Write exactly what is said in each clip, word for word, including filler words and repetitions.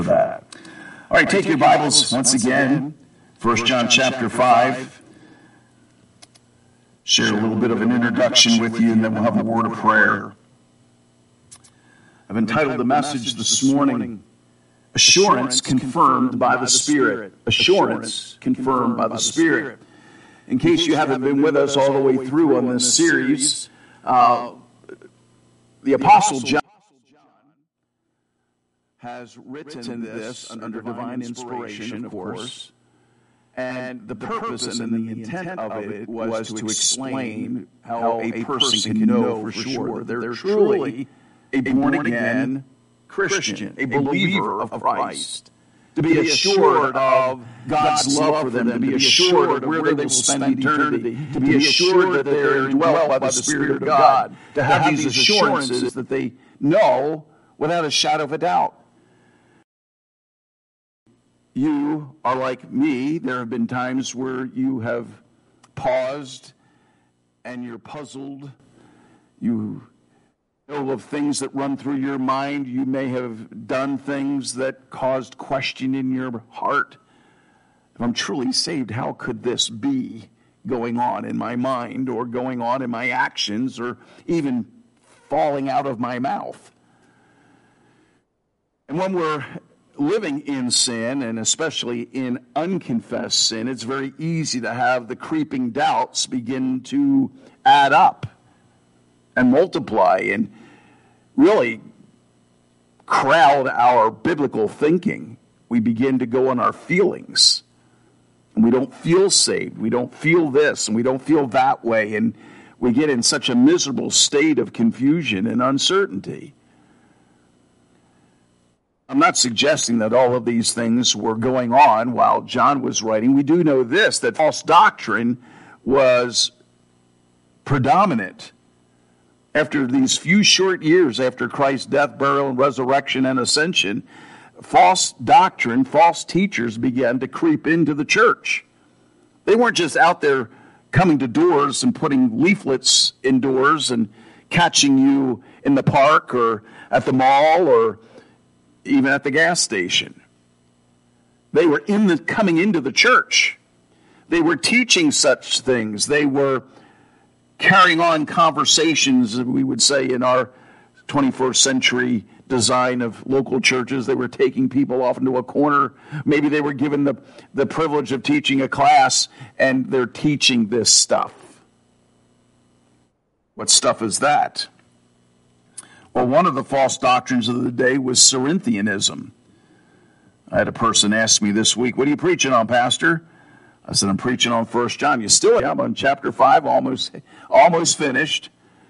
that. All right, take your Bibles once again. First John chapter five. Share a little bit of an introduction with you, and then we'll have a word of prayer. I've entitled the message this morning, Assurance Confirmed by the Spirit. Assurance Confirmed by the Spirit. In case you haven't been with us all the way through on this series, uh, the Apostle John has written this under divine inspiration, of course, and the purpose and the intent of it was to explain how a person can know for sure they're truly a born-again Christian, a believer of Christ, to be assured of God's love for them, to be assured of where they will spend eternity, to be assured that they're indwelt by the Spirit of God, to have these assurances that they know without a shadow of a doubt. You are like me. There have been times where you have paused and you're puzzled. You know of things that run through your mind. You may have done things that caused question in your heart. If I'm truly saved, how could this be going on in my mind or going on in my actions or even falling out of my mouth? And when we're living in sin, and especially in unconfessed sin, it's very easy to have the creeping doubts begin to add up and multiply and really crowd our biblical thinking. We begin to go on our feelings, and we don't feel saved. We don't feel this, and we don't feel that way, and we get in such a miserable state of confusion and uncertainty. I'm not suggesting that all of these things were going on while John was writing. We do know this, that false doctrine was predominant. After these few short years after Christ's death, burial, and resurrection and ascension, false doctrine, false teachers began to creep into the church. They weren't just out there coming to doors and putting leaflets indoors and catching you in the park or at the mall or even at the gas station. They were in the coming into the church. They were teaching such things. They were carrying on conversations, we would say, in our twenty-first century design of local churches. They were taking people off into a corner. Maybe they were given the, the privilege of teaching a class, and they're teaching this stuff. What stuff is that? Well, one of the false doctrines of the day was Cerinthianism. I had a person ask me this week, "What are you preaching on, Pastor?" I said, "I'm preaching on First John." "You still have on chapter five, almost almost finished."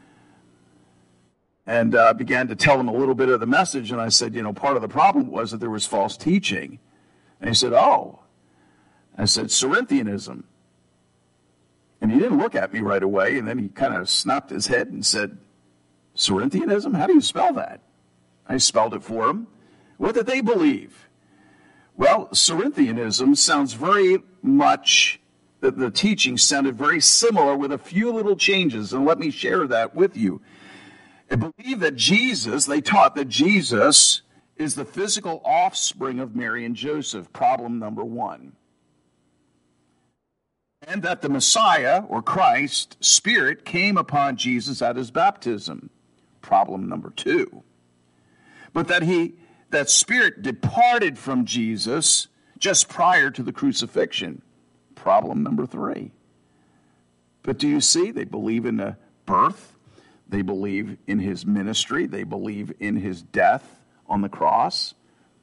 And I uh, began to tell him a little bit of the message, and I said, you know, part of the problem was that there was false teaching. And he said, "Oh." I said, "Cerinthianism." And he didn't look at me right away, and then he kind of snapped his head and said, "Cerinthianism? How do you spell that?" I spelled it for him. What did they believe? Well, Cerinthianism sounds very much, the, the teaching sounded very similar with a few little changes, and let me share that with you. They believe that Jesus, they taught that Jesus is the physical offspring of Mary and Joseph, problem number one. And that the Messiah, or Christ, Spirit, came upon Jesus at his baptism, problem number two. But that he, that Spirit departed from Jesus just prior to the crucifixion, problem number three. But do you see, they believe in the birth, they believe in his ministry, they believe in his death on the cross.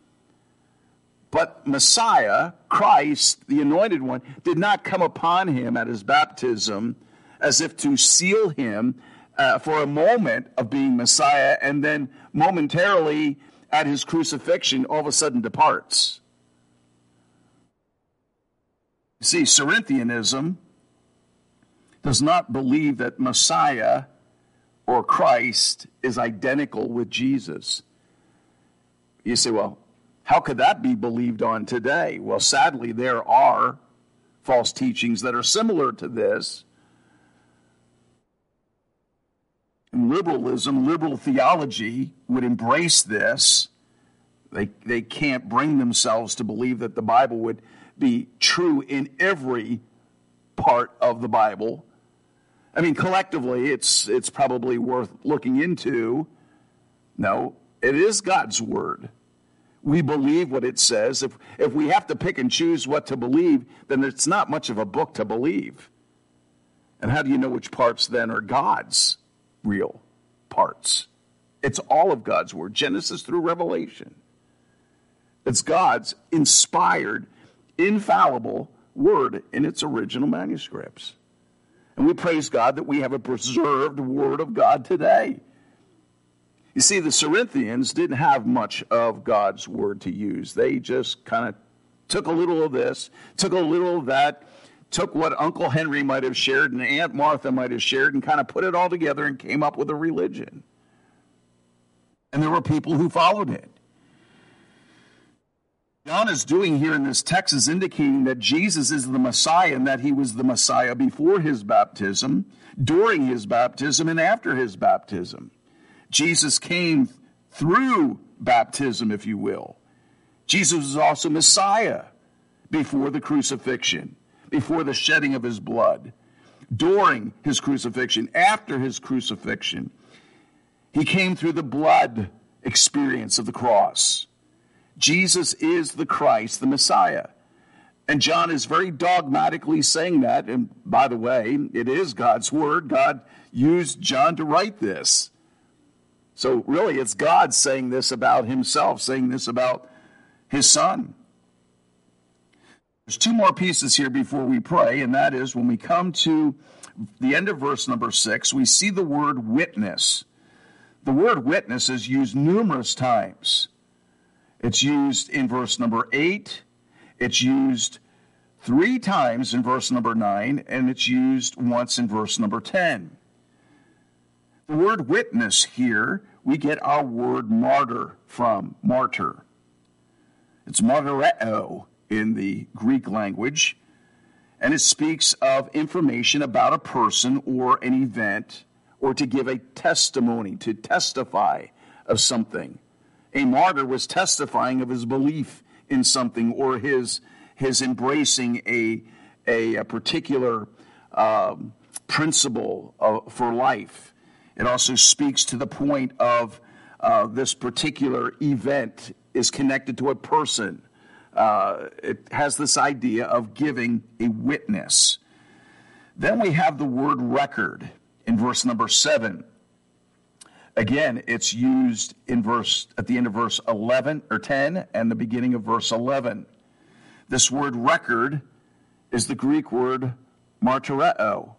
But Messiah, Christ, the Anointed One, did not come upon him at his baptism as if to seal him uh, for a moment of being Messiah, and then momentarily at his crucifixion all of a sudden departs. See, Cerinthianism does not believe that Messiah or Christ is identical with Jesus. You say, well, how could that be believed on today? Well, sadly, there are false teachings that are similar to this. And liberalism, liberal theology would embrace this, They, they can't bring themselves to believe that the Bible would be true in every part of the Bible. I mean, collectively, it's it's probably worth looking into. No, it is God's word. We believe what it says. If if we have to pick and choose what to believe, then it's not much of a book to believe. And how do you know which parts then are God's real parts? It's all of God's word, Genesis through Revelation. It's God's inspired, infallible word in its original manuscripts. And we praise God that we have a preserved word of God today. You see, the Corinthians didn't have much of God's word to use. They just kind of took a little of this, took a little of that, took what Uncle Henry might have shared and Aunt Martha might have shared and kind of put it all together and came up with a religion. And there were people who followed it. John is doing here in this text is indicating that Jesus is the Messiah and that he was the Messiah before his baptism, during his baptism, and after his baptism. Jesus came through baptism, if you will. Jesus was also Messiah before the crucifixion, before the shedding of his blood, during his crucifixion, after his crucifixion. He came through the blood experience of the cross. Jesus is the Christ, the Messiah. And John is very dogmatically saying that. And by the way, it is God's word. God used John to write this. So really, it's God saying this about himself, saying this about his son. There's two more pieces here before we pray, and that is when we come to the end of verse number six, we see the word witness. The word witness is used numerous times. It's used in verse number eight. It's used three times in verse number nine, and it's used once in verse number ten. The word witness here, we get our word martyr from, martyr. It's martyreo in the Greek language, and it speaks of information about a person or an event, or to give a testimony, to testify of something. A martyr was testifying of his belief in something or his his embracing a, a, a particular um, principle of, for life. It also speaks to the point of uh, this particular event is connected to a person. Uh, it has this idea of giving a witness. Then we have the word record in verse number seven. Again, it's used in verse at the end of verse eleven or ten and the beginning of verse eleven. This word record is the Greek word martyreo.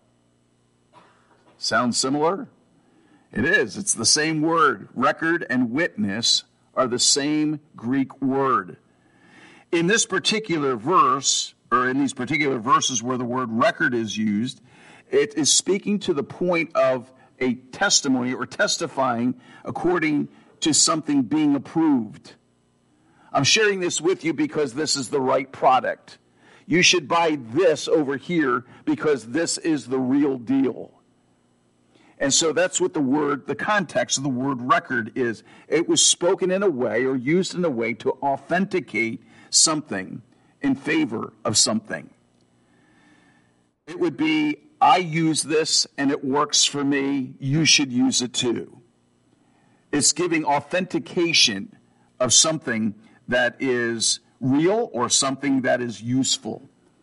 Sounds similar? It is. It's the same word. Record and witness are the same Greek word. In this particular verse, or in these particular verses where the word record is used, it is speaking to the point of a testimony or testifying according to something being approved. I'm sharing this with you because this is the right product. You should buy this over here because this is the real deal. And so that's what the word, the context of the word record is. It was spoken in a way or used in a way to authenticate something in favor of something. It would be, I use this and it works for me, you should use it too. It's giving authentication of something that is real or something that is useful.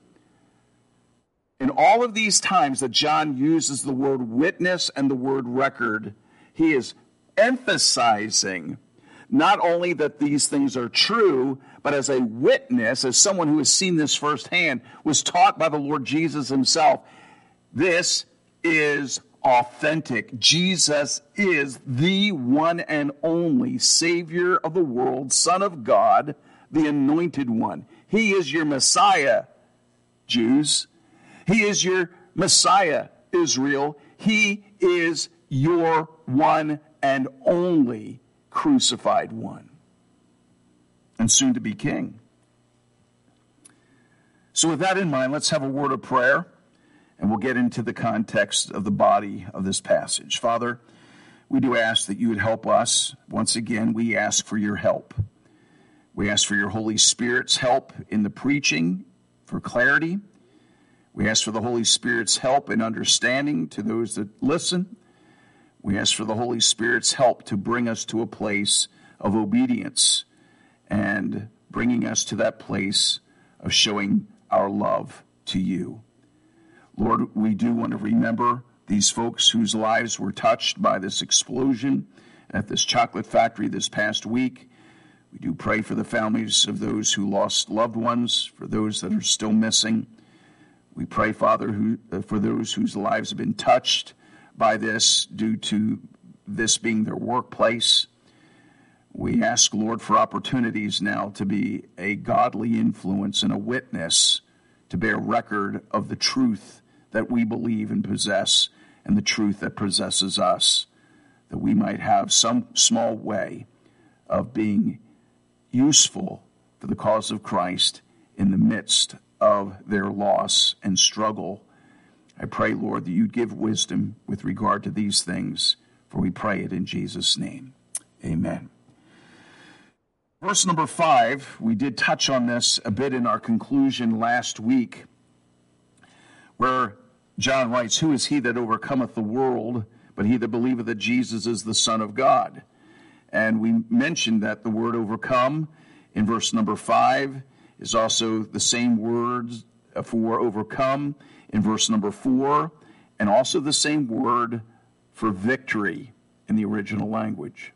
In all of these times that John uses the word witness and the word record, he is emphasizing not only that these things are true, but as a witness, as someone who has seen this firsthand, was taught by the Lord Jesus himself, this is authentic. Jesus is the one and only Savior of the world, Son of God, the Anointed One. He is your Messiah, Jews. He is your Messiah, Israel. He is your one and only crucified one, and soon to be King. So with that in mind, let's have a word of prayer, and we'll get into the context of the body of this passage. Father, we do ask that you would help us. Once again, we ask for your help. We ask for your Holy Spirit's help in the preaching for clarity. We ask for the Holy Spirit's help in understanding to those that listen. We ask for the Holy Spirit's help to bring us to a place of obedience and bringing us to that place of showing our love to you. Lord, we do want to remember these folks whose lives were touched by this explosion at this chocolate factory this past week. We do pray for the families of those who lost loved ones, for those that are still missing. We pray, Father, who, uh, for those whose lives have been touched by this due to this being their workplace. We ask, Lord, for opportunities now to be a godly influence and a witness to bear record of the truth that we believe and possess and the truth that possesses us, that we might have some small way of being useful for the cause of Christ in the midst of their loss and struggle. I pray, Lord, that you give wisdom with regard to these things, for we pray it in Jesus' name. Amen. Verse number five, we did touch on this a bit in our conclusion last week, where John writes, "Who is he that overcometh the world, but he that believeth that Jesus is the Son of God?" And we mentioned that the word overcome in verse number five is also the same word for overcome in verse number four, and also the same word for victory in the original language.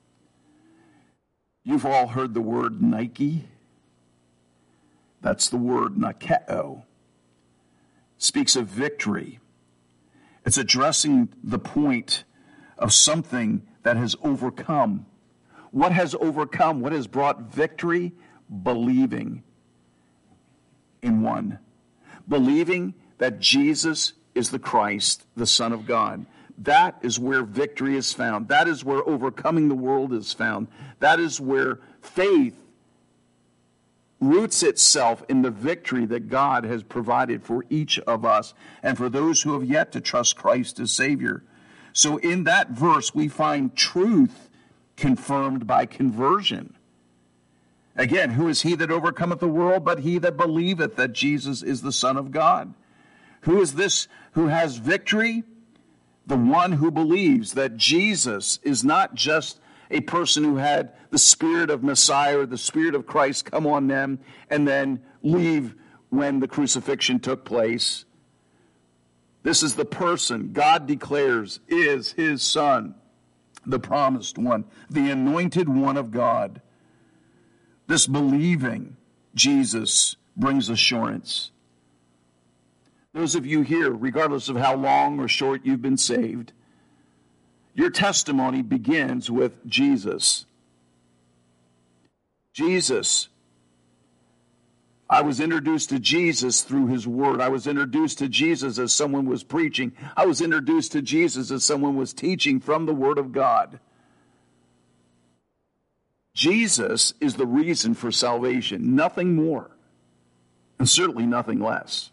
You've all heard the word Nike. That's the word Nikeo. Speaks of victory. It's addressing the point of something that has overcome. What has overcome? What has brought victory? Believing in one. Believing that Jesus is the Christ, the Son of God. That is where victory is found. That is where overcoming the world is found. That is where faith roots itself in the victory that God has provided for each of us and for those who have yet to trust Christ as Savior. So in that verse, we find truth confirmed by conversion. Again, who is he that overcometh the world but he that believeth that Jesus is the Son of God? Who is this who has victory? The one who believes that Jesus is not just a person who had the Spirit of Messiah or the Spirit of Christ come on them and then leave when the crucifixion took place. This is the person God declares is his Son, the promised one, the anointed one of God. This believing Jesus brings assurance. Those of you here, regardless of how long or short you've been saved, your testimony begins with Jesus. Jesus. I was introduced to Jesus through his word. I was introduced to Jesus as someone was preaching. I was introduced to Jesus as someone was teaching from the word of God. Jesus is the reason for salvation, nothing more, and certainly nothing less.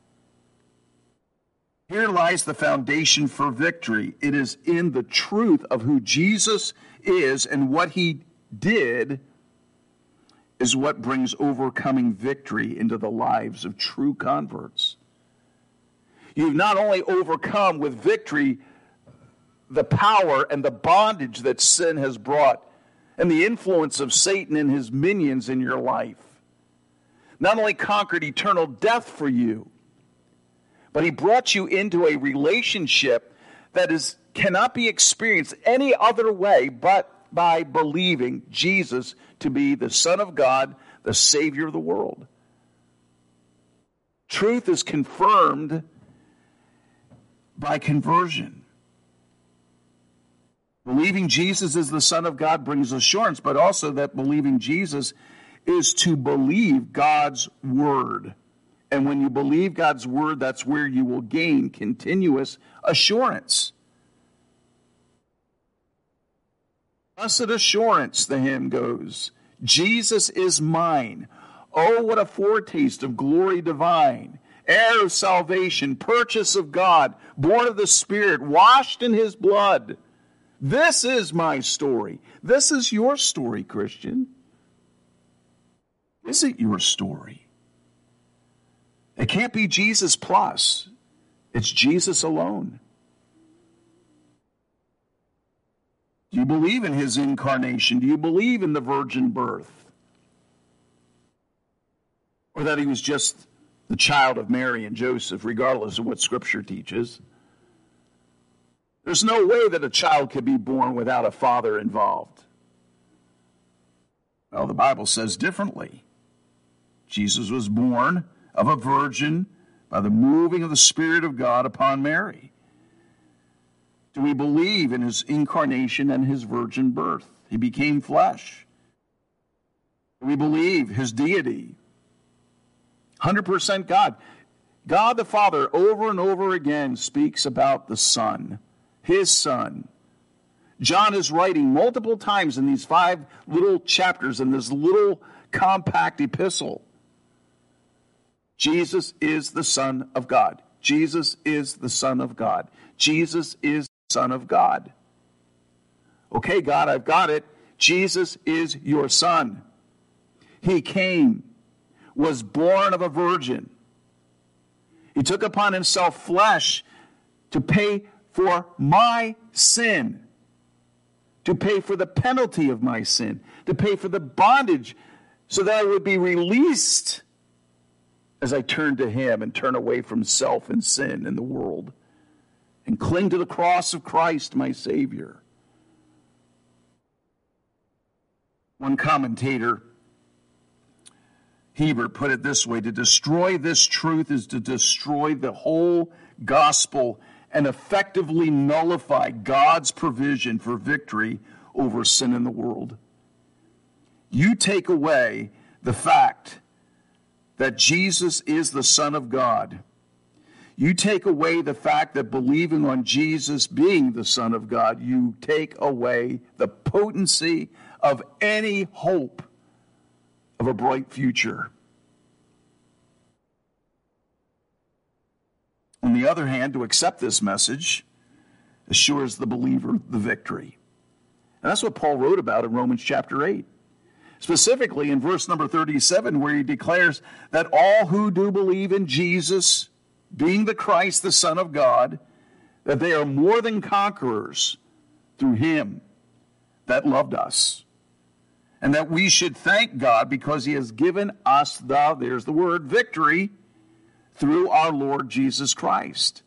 Here lies the foundation for victory. It is in the truth of who Jesus is and what he did is what brings overcoming victory into the lives of true converts. You've not only overcome with victory the power and the bondage that sin has brought and the influence of Satan and his minions in your life. Not only conquered eternal death for you, but he brought you into a relationship that is cannot be experienced any other way but by believing Jesus to be the Son of God, the Savior of the world. Truth is confirmed by conversion. Believing Jesus is the Son of God brings assurance, but also that believing Jesus is to believe God's word. And when you believe God's word, that's where you will gain continuous assurance. Blessed assurance, the hymn goes, Jesus is mine. Oh, what a foretaste of glory divine. Heir of salvation, purchase of God, born of the Spirit, washed in his blood. This is my story. This is your story, Christian. Is it your story? It can't be Jesus plus. It's Jesus alone. Do you believe in his incarnation? Do you believe in the virgin birth? Or that he was just the child of Mary and Joseph, regardless of what Scripture teaches? There's no way that a child could be born without a father involved. Well, the Bible says differently. Jesus was born of a virgin by the moving of the Spirit of God upon Mary. Do we believe in his incarnation and his virgin birth? He became flesh. Do we believe his deity? one hundred percent God. God the Father over and over again speaks about the Son, his Son. John is writing multiple times in these five little chapters in this little compact epistle. Jesus is the Son of God. Jesus is the Son of God. Jesus is the Son of God. Okay, God, I've got it. Jesus is your Son. He came, was born of a virgin. He took upon himself flesh to pay for my sin, to pay for the penalty of my sin, to pay for the bondage so that I would be released as I turn to him and turn away from self and sin in the world and cling to the cross of Christ, my Savior. One commentator, Hebert, put it this way: to destroy this truth is to destroy the whole gospel and effectively nullify God's provision for victory over sin in the world. You take away the fact that Jesus is the Son of God. You take away the fact that believing on Jesus being the Son of God, you take away the potency of any hope of a bright future. On the other hand, to accept this message assures the believer the victory. And that's what Paul wrote about in Romans chapter eight. Specifically in verse number thirty-seven, where he declares that all who do believe in Jesus, being the Christ, the Son of God, that they are more than conquerors through him that loved us. And that we should thank God because he has given us the, there's the word, victory, through our Lord Jesus Christ.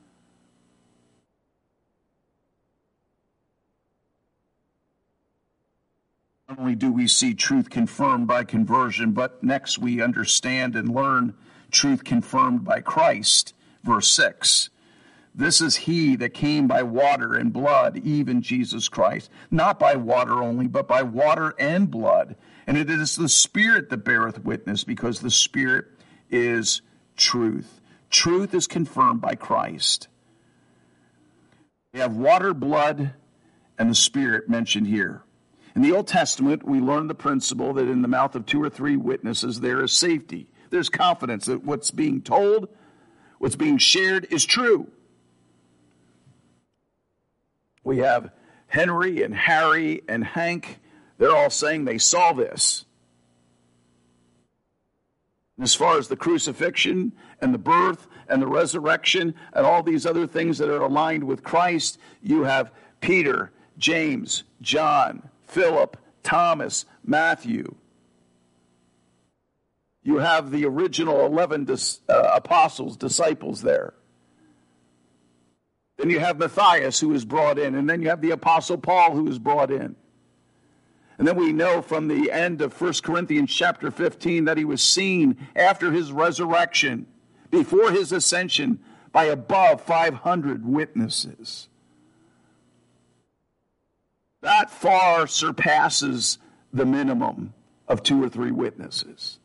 Not only do we see truth confirmed by conversion, but next we understand and learn truth confirmed by Christ. Verse six. This is he that came by water and blood, even Jesus Christ. Not by water only, but by water and blood. And it is the Spirit that beareth witness, because the Spirit is truth. Truth is confirmed by Christ. We have water, blood, and the Spirit mentioned here. In the Old Testament, we learn the principle that in the mouth of two or three witnesses there is safety. There's confidence that what's being told, what's being shared is true. We have Henry and Harry and Hank. They're all saying they saw this. And as far as the crucifixion and the birth and the resurrection and all these other things that are aligned with Christ, you have Peter, James, John, Philip, Thomas, Matthew. You have the original eleven dis, uh, apostles, disciples there. Then you have Matthias, who is brought in. And then you have the Apostle Paul, who is brought in. And then we know from the end of First Corinthians chapter fifteen that he was seen after his resurrection, before his ascension, by above five hundred witnesses. That far surpasses the minimum of two or three witnesses.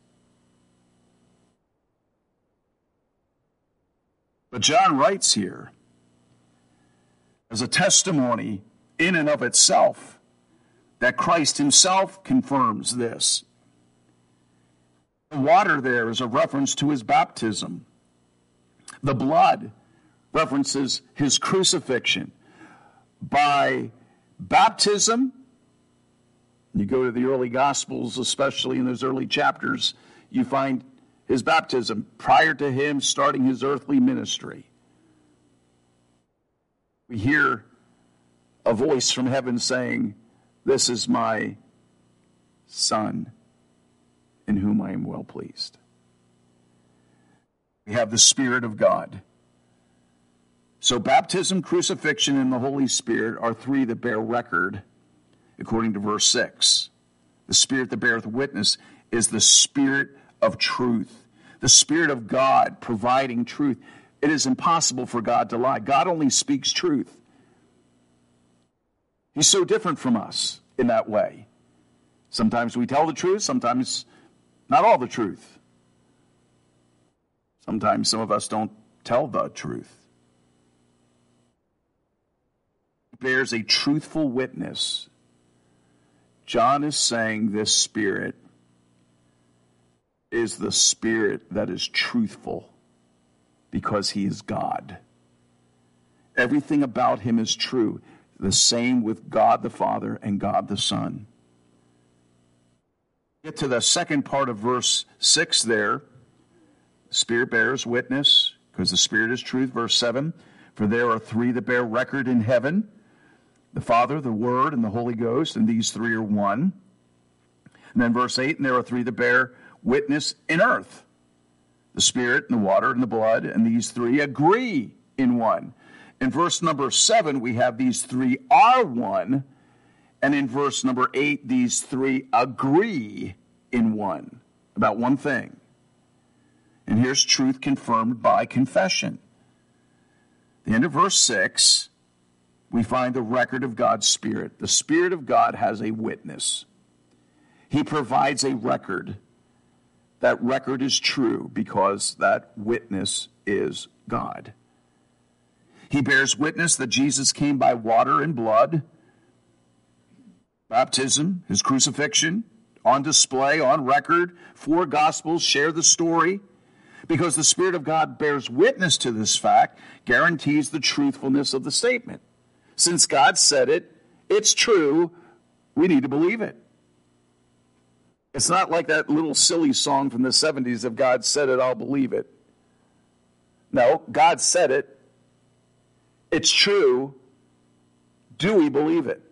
But John writes here as a testimony in and of itself that Christ himself confirms this. The water there is a reference to his baptism. The blood references his crucifixion. By baptism, You go to the early Gospels, especially in those early chapters, you find his baptism prior to him starting his earthly ministry. We hear a voice from heaven saying, "This is my Son, in whom I am well pleased." We have the Spirit of God. So baptism, crucifixion, and the Holy Spirit are three that bear record, according to verse six. The Spirit that beareth witness is the Spirit of truth, the Spirit of God providing truth. It is impossible for God to lie. God only speaks truth. He's so different from us in that way. Sometimes we tell the truth, sometimes not all the truth. Sometimes some of us don't tell the truth. He bears a truthful witness. John is saying this Spirit is the Spirit that is truthful because he is God. Everything about him is true. The same with God the Father and God the Son. Get to the second part of verse six there. The Spirit bears witness, because the Spirit is truth. Verse seven, for there are three that bear record in heaven, the Father, the Word, and the Holy Ghost, and these three are one. And then verse eight, and there are three that bear witness in earth, the Spirit, and the water, and the blood, and these three agree in one. In verse number seven, we have these three are one. And in verse number eight, these three agree in one, about one thing. And here's truth confirmed by confession. The end of verse six, we find the record of God's Spirit. The Spirit of God has a witness. He provides a record. That record is true because that witness is God. He bears witness that Jesus came by water and blood, baptism, his crucifixion, on display, on record. Four Gospels share the story. Because the Spirit of God bears witness to this fact, guarantees the truthfulness of the statement. Since God said it, it's true, we need to believe it. It's not like that little silly song from the seventies, if God said it, I'll believe it. No, God said it. It's true. Do we believe it?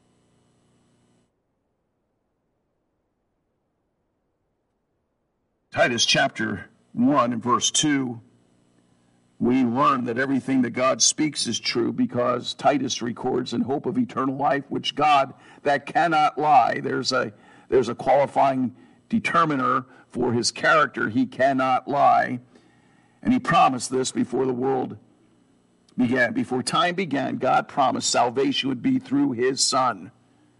Titus chapter one and verse two, we learn that everything that God speaks is true because Titus records in hope of eternal life, which God that cannot lie. There's a, there's a qualifying determiner for his character. He cannot lie. And he promised this before the world began. Before time began, God promised salvation would be through his Son.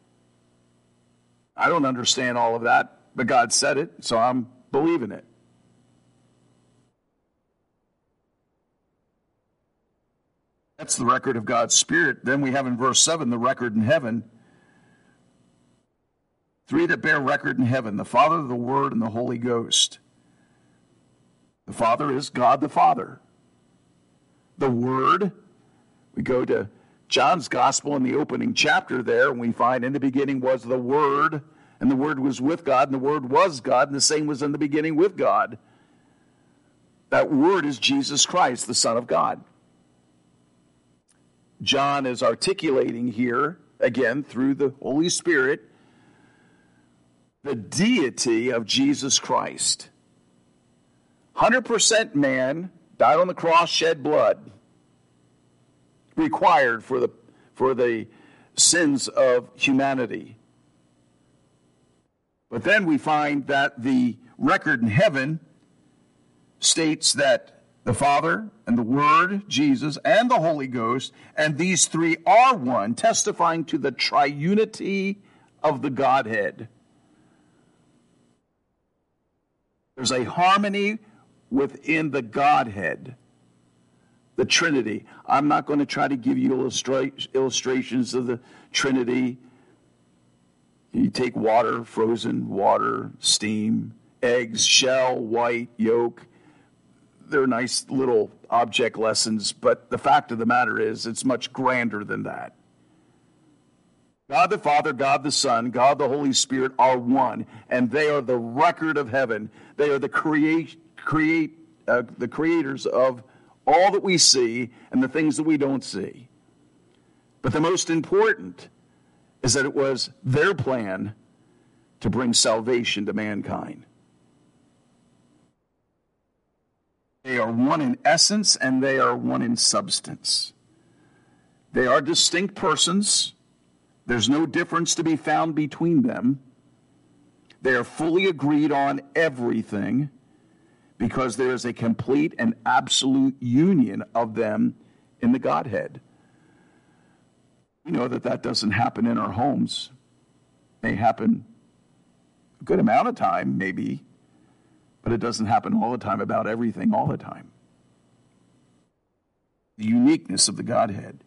I don't understand all of that, but God said it, so I'm believing it. That's the record of God's Spirit. Then we have in verse seven the record in heaven. Three that bear record in heaven, the Father, the Word, and the Holy Ghost. The Father is God the Father. The Word, we go to John's Gospel in the opening chapter there, and we find in the beginning was the Word, and the Word was with God, and the Word was God, and the same was in the beginning with God. That Word is Jesus Christ, the Son of God. John is articulating here, again, through the Holy Spirit, the deity of Jesus Christ. one hundred percent man, died on the cross, shed blood, required for the, for the sins of humanity. But then we find that the record in heaven states that the Father and the Word, Jesus, and the Holy Ghost, and these three are one, testifying to the triunity of the Godhead. There's a harmony within the Godhead, the Trinity. I'm not going to try to give you illustra- illustrations of the Trinity. You take water, frozen water, steam, eggs, shell, white, yolk. They're nice little object lessons, but the fact of the matter is it's much grander than that. God the Father, God the Son, God the Holy Spirit are one, and they are the record of heaven. They are the create, create, uh, the creators of all that we see and the things that we don't see. But the most important is that it was their plan to bring salvation to mankind. They are one in essence and they are one in substance. They are distinct persons. There's no difference to be found between them. They are fully agreed on everything because there is a complete and absolute union of them in the Godhead. We know that that doesn't happen in our homes. It may happen a good amount of time, maybe, but it doesn't happen all the time about everything all the time. The uniqueness of the Godhead.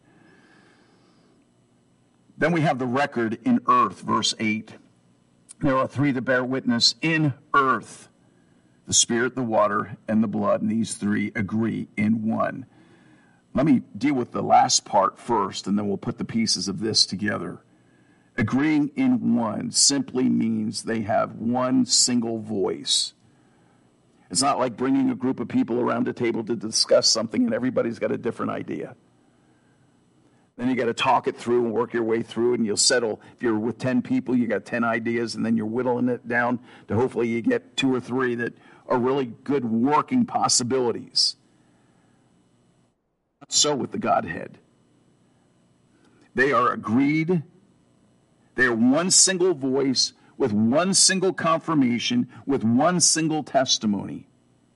Then we have the record in earth, verse eight. There are three that bear witness in earth: the Spirit, the water, and the blood, and these three agree in one. Let me deal with the last part first, and then we'll put the pieces of this together. Agreeing in one simply means they have one single voice. It's not like bringing a group of people around a table to discuss something and everybody's got a different idea. Then you got to talk it through and work your way through, and you'll settle. If you're with ten people, you got ten ideas, and then you're whittling it down to hopefully you get two or three that are really good working possibilities. Not so with the Godhead. They are agreed. They are one single voice with one single confirmation, with one single testimony.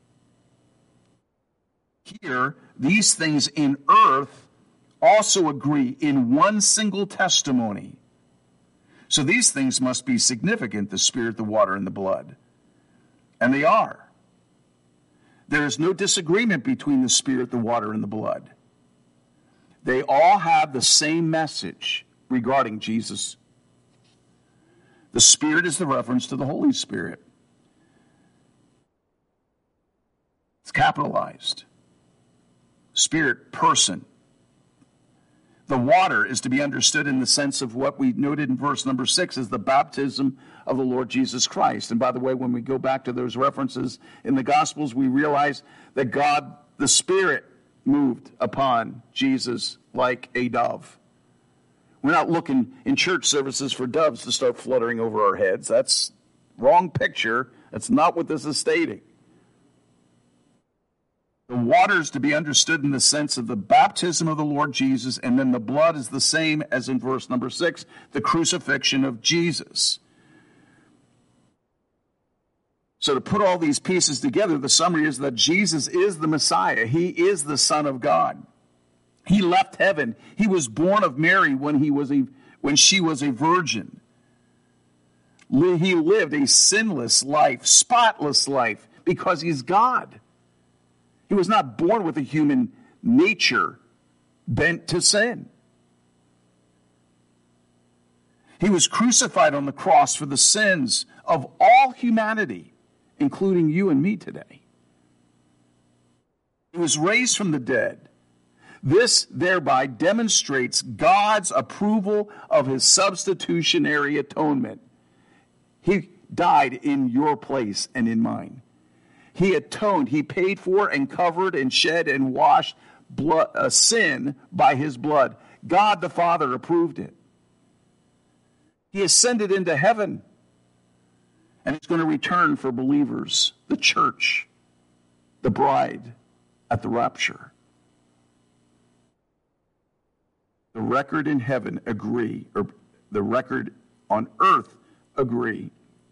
Here, these things in earth also agree in one single testimony. So these things must be significant: the Spirit, the water, and the blood. And they are. There is no disagreement between the Spirit, the water, and the blood. They all have the same message regarding Jesus. The Spirit is the reference to the Holy Spirit. It's capitalized. Spirit, person. The water is to be understood in the sense of what we noted in verse number six as the baptism of the Lord Jesus Christ. And by the way, when we go back to those references in the Gospels, we realize that God, the Spirit, moved upon Jesus like a dove. We're not looking in church services for doves to start fluttering over our heads. That's wrong picture. That's not what this is stating. The water is to be understood in the sense of the baptism of the Lord Jesus, and then the blood is the same as in verse number six, the crucifixion of Jesus. So to put all these pieces together, the summary is that Jesus is the Messiah. He is the Son of God. He left heaven. He was born of Mary when he was a when she was a virgin. He lived a sinless life, spotless life, because he's God. He was not born with a human nature bent to sin. He was crucified on the cross for the sins of all humanity, including you and me today. He was raised from the dead. This thereby demonstrates God's approval of his substitutionary atonement. He died in your place and in mine. He atoned, he paid for and covered and shed and washed blood, uh, sin by his blood. God the Father approved it. He ascended into heaven, and he's going to return for believers, the church, the bride at the rapture. The record in heaven agree, or the record on earth agree.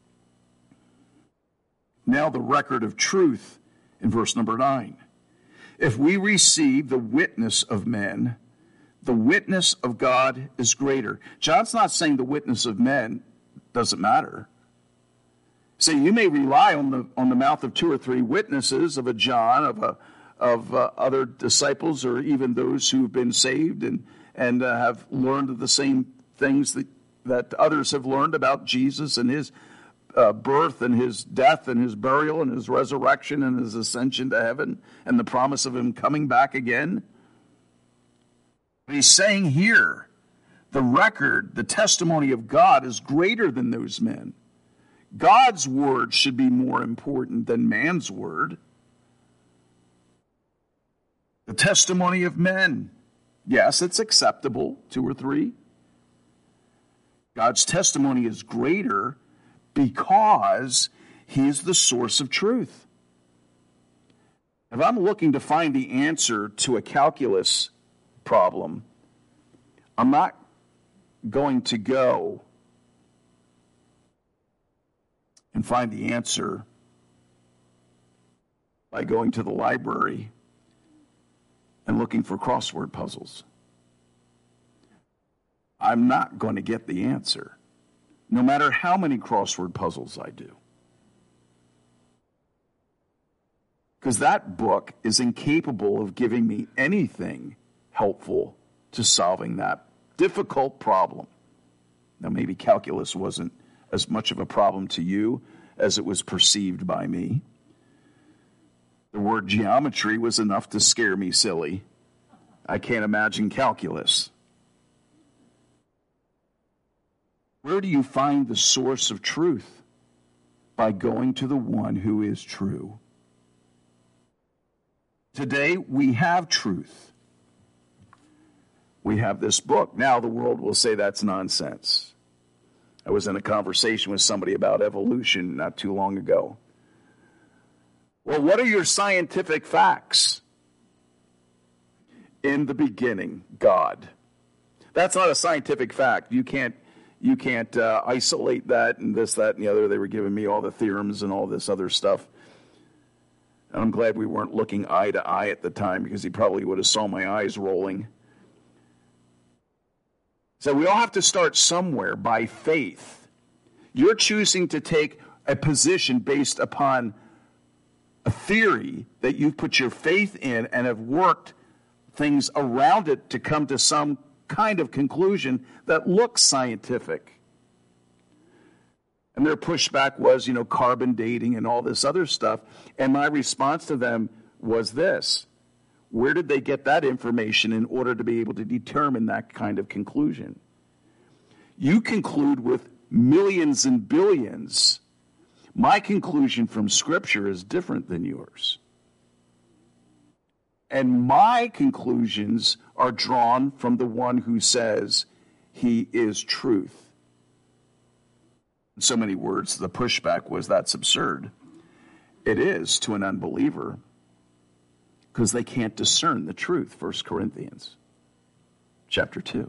Now the record of truth in verse number nine. If we receive the witness of men, the witness of God is greater. John's not saying the witness of men doesn't matter. So you may rely on the on the mouth of two or three witnesses, of a John, of a of uh, other disciples, or even those who've been saved and and uh, have learned of the same things that, that others have learned about Jesus and his uh, birth and his death and his burial and his resurrection and his ascension to heaven and the promise of him coming back again. But he's saying here, The record, the testimony of God is greater than those men. God's word should be more important than man's word. The testimony of men, yes, it's acceptable, two or three. God's testimony is greater because he is the source of truth. If I'm looking to find the answer to a calculus problem, I'm not going to go and find the answer by going to the library and looking for crossword puzzles. I'm not going to get the answer, no matter how many crossword puzzles I do. Because that book is incapable of giving me anything helpful to solving that difficult problem. Now, maybe calculus wasn't as much of a problem to you as it was perceived by me. The word geometry was enough to scare me silly. I can't imagine calculus. Where do you find the source of truth? By going to the one who is true. Today, we have truth. We have this book. Now the world will say that's nonsense. I was in a conversation with somebody about evolution not too long ago. Well, what are your scientific facts? In the beginning, God. That's not a scientific fact. You can't you can't uh, isolate that and this, that, and the other. They were giving me all the theorems and all this other stuff. And I'm glad we weren't looking eye to eye at the time, because he probably would have saw my eyes rolling. So we all have to start somewhere by faith. You're choosing to take a position based upon a theory that you've put your faith in and have worked things around it to come to some kind of conclusion that looks scientific. And their pushback was, you know, carbon dating and all this other stuff. And my response to them was this: where did they get that information in order to be able to determine that kind of conclusion? You conclude with millions and billions. My conclusion from Scripture is different than yours. And my conclusions are drawn from the one who says he is truth. In so many words, the pushback was, that's absurd. It is to an unbeliever, because they can't discern the truth, First Corinthians chapter two.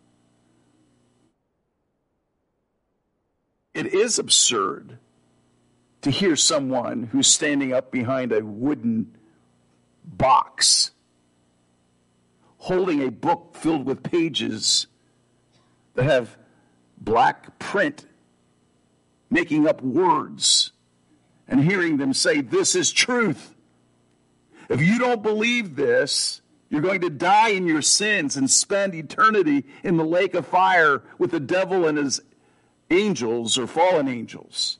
It is absurd to hear someone who's standing up behind a wooden box, holding a book filled with pages that have black print, making up words, and hearing them say, this is truth. If you don't believe this, you're going to die in your sins and spend eternity in the lake of fire with the devil and his angels or fallen angels.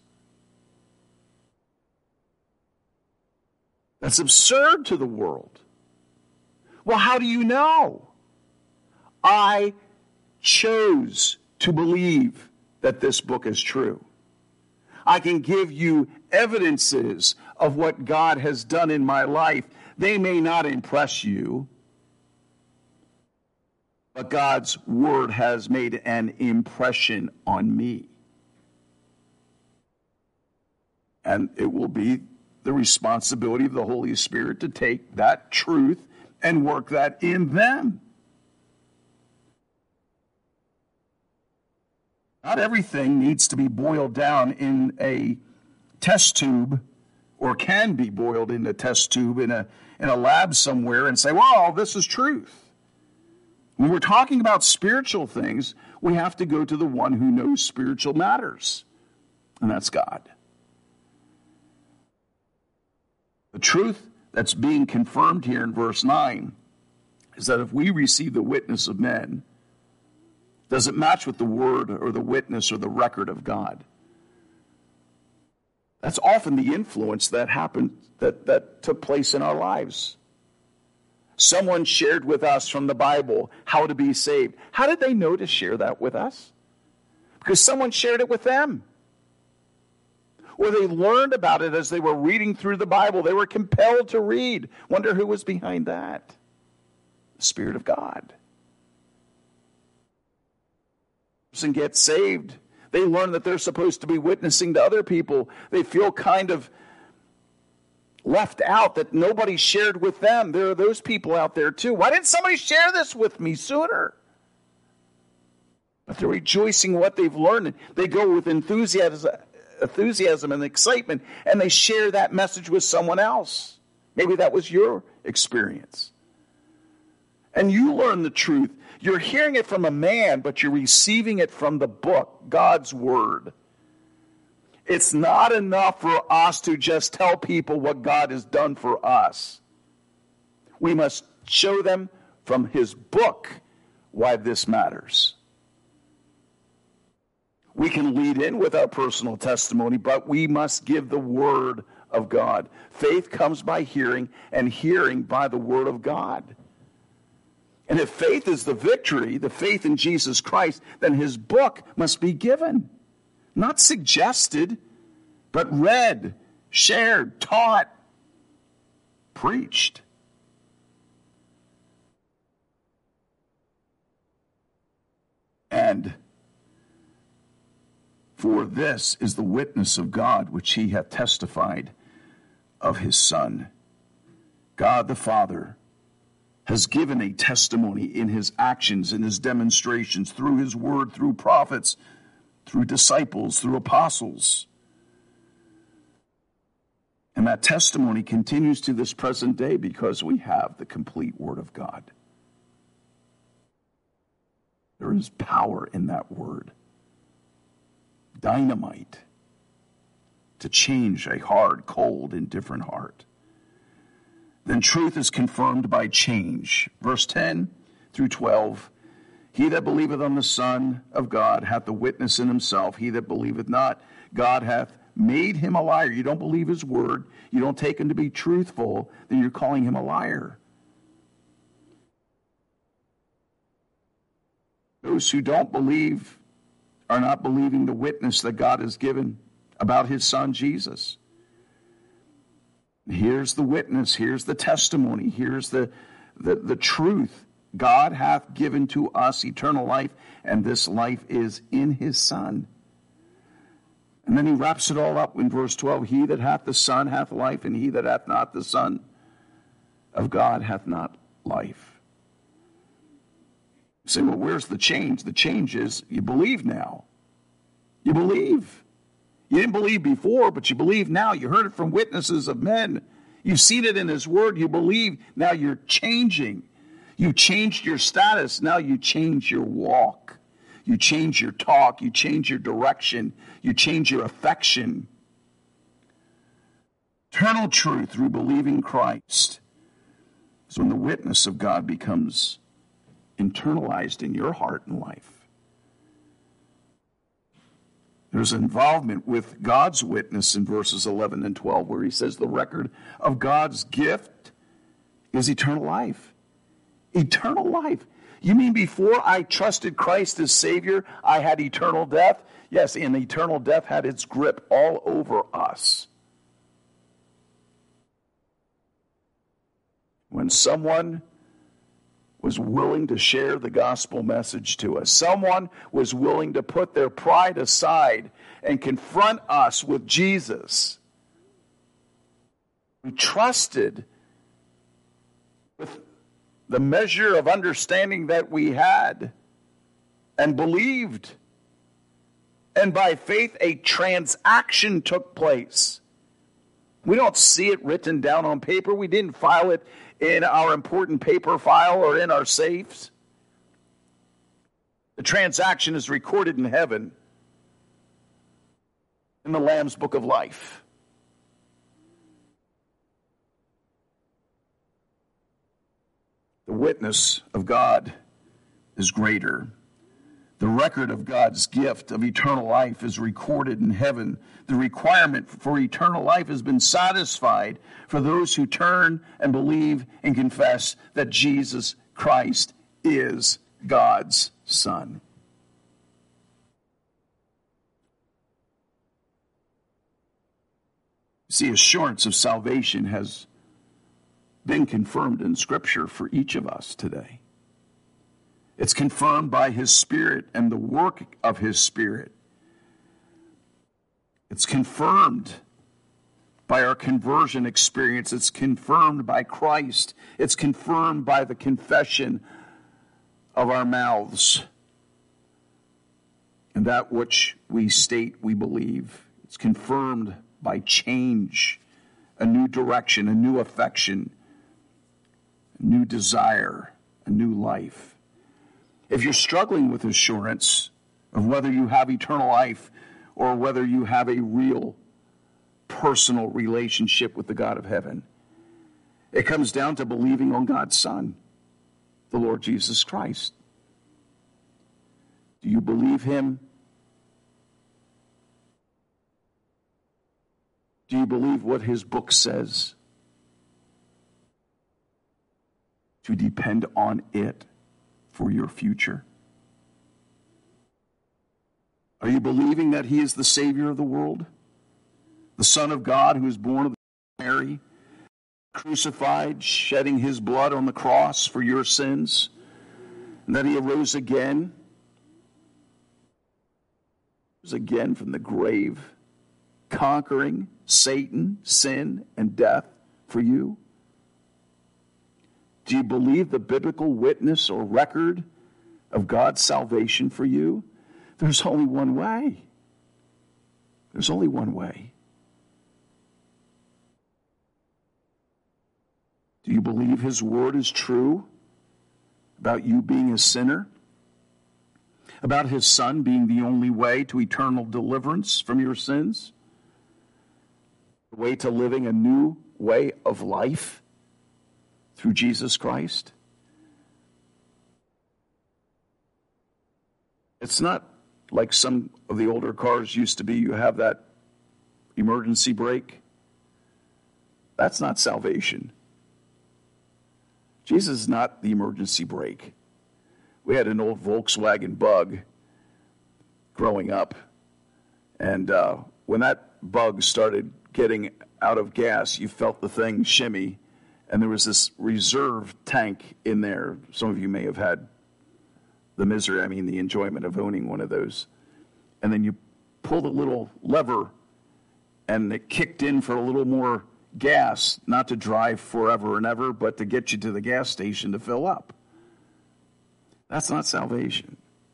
That's absurd to the world. Well, how do you know? I chose to believe that this book is true. I can give you evidences of what God has done in my life. They may not impress you, but God's word has made an impression on me. And it will be the responsibility of the Holy Spirit to take that truth and work that in them. Not everything needs to be boiled down in a test tube, or can be boiled in a test tube in a in a lab somewhere and say, well, this is truth. When we're talking about spiritual things, we have to go to the one who knows spiritual matters, and that's God. The truth that's being confirmed here in verse nine is that if we receive the witness of men, does it match with the word or the witness or the record of God? That's often the influence that happened, that, that took place in our lives. Someone shared with us from the Bible how to be saved. How did they know to share that with us? Because someone shared it with them. Or they learned about it as they were reading through the Bible. They were compelled to read. Wonder who was behind that? The Spirit of God. And get saved. They learn that they're supposed to be witnessing to other people. They feel kind of left out, that nobody shared with them. There are those people out there too. Why didn't somebody share this with me sooner? But they're rejoicing in what they've learned. They go with enthusiasm, enthusiasm and excitement, and they share that message with someone else. Maybe that was your experience. And you learn the truth. You're hearing it from a man, but you're receiving it from the book, God's Word. It's not enough for us to just tell people what God has done for us. We must show them from His book why this matters. We can lead in with our personal testimony, but we must give the Word of God. Faith comes by hearing, and hearing by the Word of God. And if faith is the victory, the faith in Jesus Christ, then His book must be given. Not suggested, but read, shared, taught, preached. And for this is the witness of God, which He hath testified of His Son. God the Father has given a testimony in His actions, in His demonstrations, through His word, through prophets, through disciples, through apostles. And that testimony continues to this present day because we have the complete Word of God. There is power in that Word. Dynamite to change a hard, cold, indifferent heart. Then truth is confirmed by change. Verse ten through twelve. He that believeth on the Son of God hath the witness in himself. He that believeth not, God hath made him a liar. You don't believe His word. You don't take Him to be truthful. Then you're calling Him a liar. Those who don't believe are not believing the witness that God has given about His Son, Jesus. Here's the witness. Here's the testimony. Here's the, the, the truth. God hath given to us eternal life, and this life is in His Son. And then he wraps it all up in verse twelve. He that hath the Son hath life, and he that hath not the Son of God hath not life. You say, well, where's the change? The change is you believe now. You believe. You didn't believe before, but you believe now. You heard it from witnesses of men. You've seen it in His word. You believe. Now you're changing. You changed your status. Now you change your walk. You change your talk. You change your direction. You change your affection. Eternal truth through believing Christ is when the witness of God becomes internalized in your heart and life. There's involvement with God's witness in verses eleven and twelve, where He says the record of God's gift is eternal life. Eternal life. You mean before I trusted Christ as Savior, I had eternal death? Yes, and eternal death had its grip all over us. When someone was willing to share the gospel message to us, someone was willing to put their pride aside and confront us with Jesus, we trusted with the measure of understanding that we had and believed. And by faith, a transaction took place. We don't see it written down on paper. We didn't file it in our important paper file or in our safes. The transaction is recorded in heaven in the Lamb's Book of Life. The witness of God is greater The record of God's gift of eternal life is recorded in heaven. The requirement for eternal life has been satisfied for those who turn and believe and confess that Jesus Christ is God's Son. See, assurance of salvation has been confirmed in Scripture for each of us today. It's confirmed by His Spirit and the work of His Spirit. It's confirmed by our conversion experience. It's confirmed by Christ. It's confirmed by the confession of our mouths. And that which we state we believe. It's confirmed by change, a new direction, a new affection, a new desire, a new life. If you're struggling with assurance of whether you have eternal life or whether you have a real personal relationship with the God of heaven, it comes down to believing on God's Son, the Lord Jesus Christ. Do you believe Him? Do you believe what His book says? To depend on it for your future? Are you believing that He is the Savior of the world? The Son of God who is born of Mary, crucified, shedding His blood on the cross for your sins, and that He arose again, rose again from the grave, conquering Satan, sin, and death for you? Do you believe the biblical witness or record of God's salvation for you? There's only one way. There's only one way. Do you believe His word is true about you being a sinner? About His Son being the only way to eternal deliverance from your sins? The way to living a new way of life through Jesus Christ? It's not like some of the older cars used to be. You have that emergency brake. That's not salvation. Jesus is not the emergency brake. We had an old Volkswagen Bug growing up. And uh, when that Bug started getting out of gas, you felt the thing shimmy. And there was this reserve tank in there. Some of you may have had the misery, I mean the enjoyment of owning one of those. And then you pull the little lever, and it kicked in for a little more gas, not to drive forever and ever, but to get you to the gas station to fill up. That's not salvation.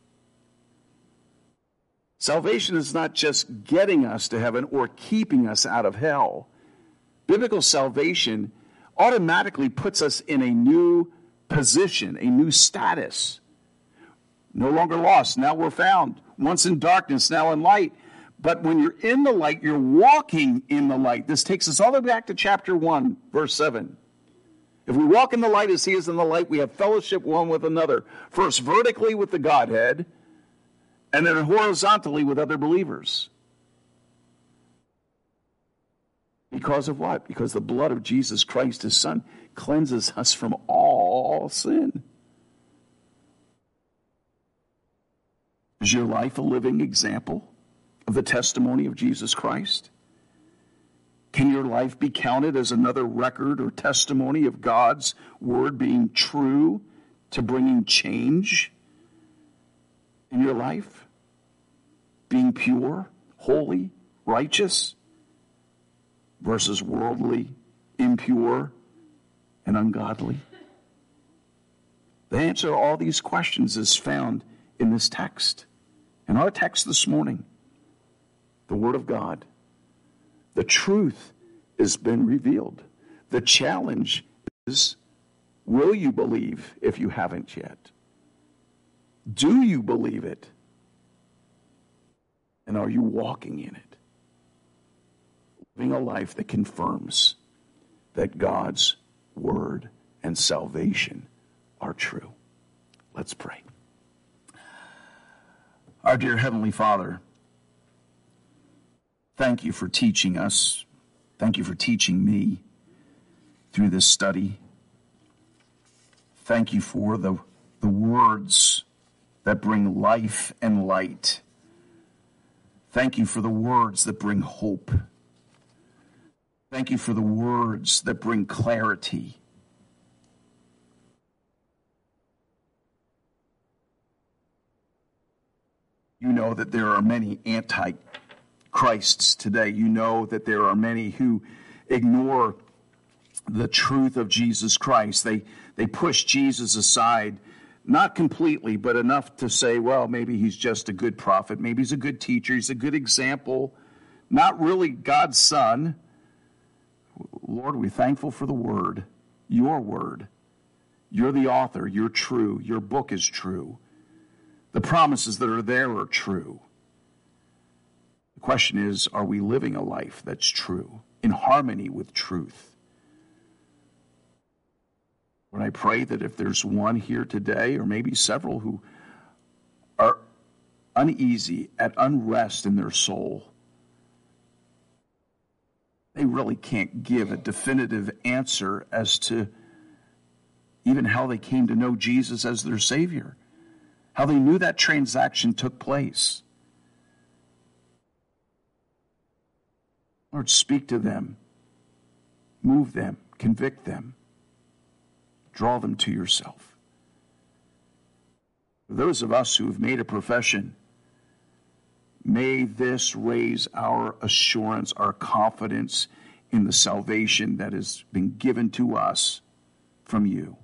Salvation is not just getting us to heaven or keeping us out of hell. Biblical salvation automatically puts us in a new position, a new status. No longer lost, now we're found. Once in darkness, now in light. But when you're in the light, you're walking in the light. This takes us all the way back to chapter one, verse seven. If we walk in the light as He is in the light, we have fellowship one with another. First vertically with the Godhead, and then horizontally with other believers. Because of what? Because the blood of Jesus Christ, His Son, cleanses us from all sin. Is your life a living example of the testimony of Jesus Christ? Can your life be counted as another record or testimony of God's word being true to bringing change in your life? Being pure, holy, righteous, versus worldly, impure, and ungodly? The answer to all these questions is found in this text. In our text this morning, the Word of God. The truth has been revealed. The challenge is, will you believe if you haven't yet? Do you believe it? And are you walking in it? Living a life that confirms that God's Word and salvation are true. Let's pray. Our dear Heavenly Father, thank you for teaching us. Thank you for teaching me through this study. Thank you for the, the words that bring life and light. Thank you for the words that bring hope. Thank you for the words that bring clarity. You know that there are many antichrists today. You know that there are many who ignore the truth of Jesus Christ. They, they push Jesus aside, not completely, but enough to say, well, maybe he's just a good prophet. Maybe he's a good teacher. He's a good example. Not really God's son. Lord, we're thankful for the word, your word. You're the author. You're true. Your book is true. The promises that are there are true. The question is, are we living a life that's true, in harmony with truth? Lord, I pray that if there's one here today, or maybe several, who are uneasy, at unrest in their soul, they really can't give a definitive answer as to even how they came to know Jesus as their Savior, how they knew that transaction took place. Lord, speak to them, move them, convict them, draw them to yourself. For those of us who have made a profession, may this raise our assurance, our confidence in the salvation that has been given to us from you.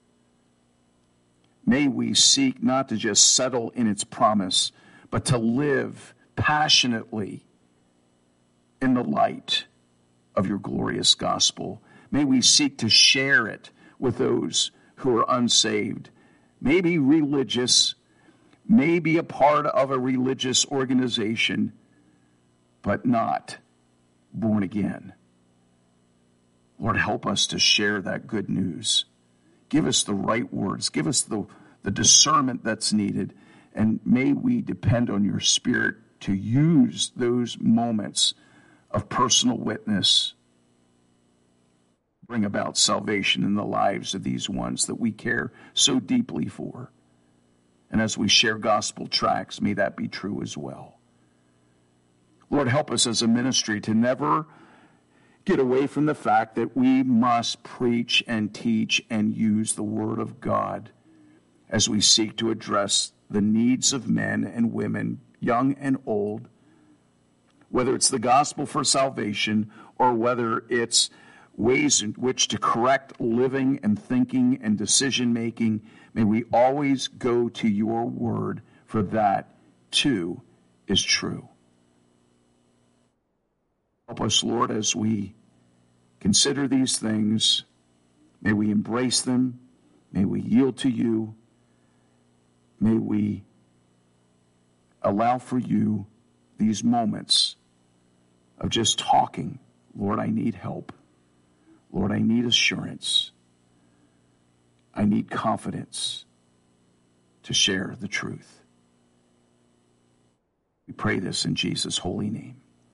May we seek not to just settle in its promise, but to live passionately in the light of your glorious gospel. May we seek to share it with those who are unsaved, may be religious, may be a part of a religious organization, but not born again. Lord, help us to share that good news. Give us the right words. Give us the, the discernment that's needed. And may we depend on your Spirit to use those moments of personal witness, bring about salvation in the lives of these ones that we care so deeply for. And as we share gospel tracts, may that be true as well. Lord, help us as a ministry to never get away from the fact that we must preach and teach and use the Word of God as we seek to address the needs of men and women, young and old, whether it's the gospel for salvation or whether it's ways in which to correct living and thinking and decision-making. May we always go to your word, for that, too, is true. Help us, Lord, as we consider these things. May we embrace them. May we yield to you. May we allow for you these moments of just talking. Lord, I need help. Lord, I need assurance. I need confidence to share the truth. We pray this in Jesus' holy name.